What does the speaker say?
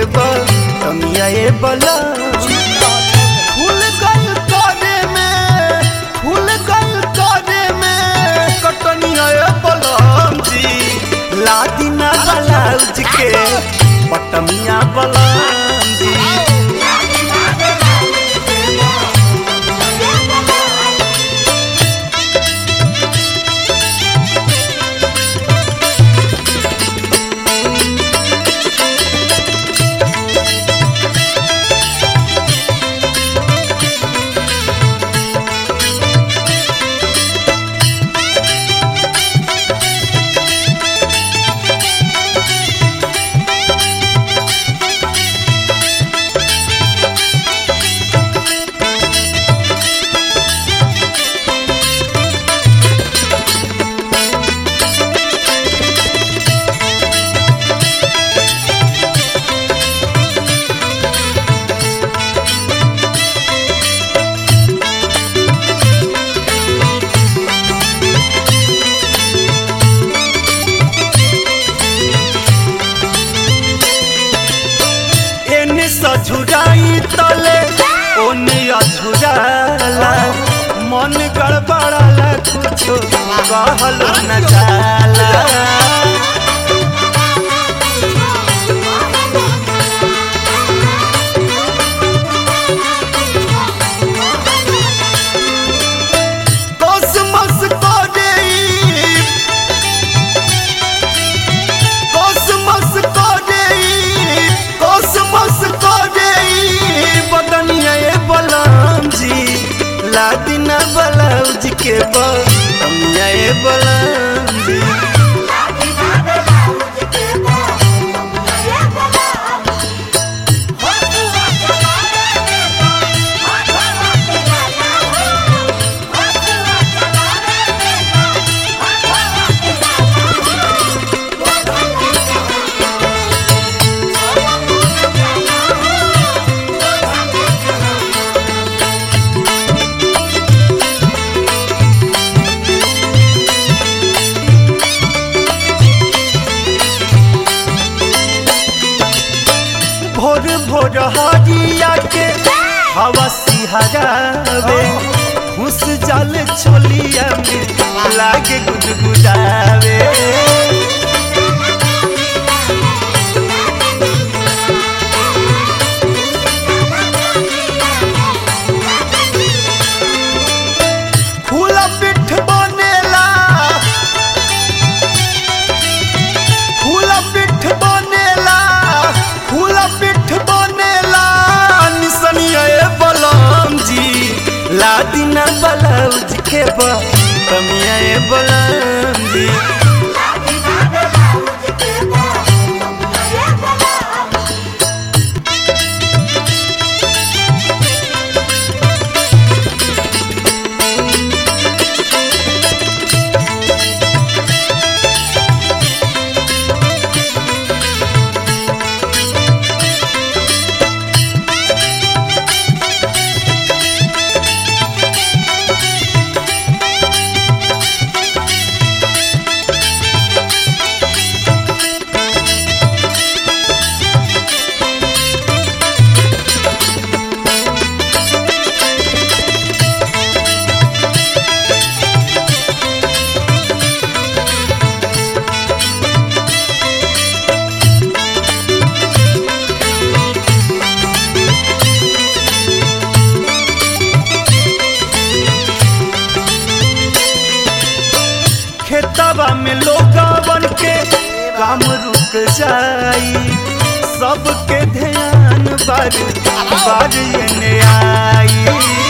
बटमिया ए बलम फूल गल करे में कटनिया ए बलम जी लादिना ब्लाउज के बटमिया बलम जी सझुराई तले ओने अझुराला मन गड़बड़ाला कुछो कहलो न जाला लादिना ब्लाउज के बटमिया ए बलम जी भोर भोर हरिया के हवा सिहरावे घुस जल छोलिया में लागे गुदगुदावे फूला पिठ बनेला निसनिया ए बलम जी लादिना ब्लाउज के बटमिया ए बलम जी खेतवा में लोगवन के काम रुक जाई सबके ध्यान बार बार एने आई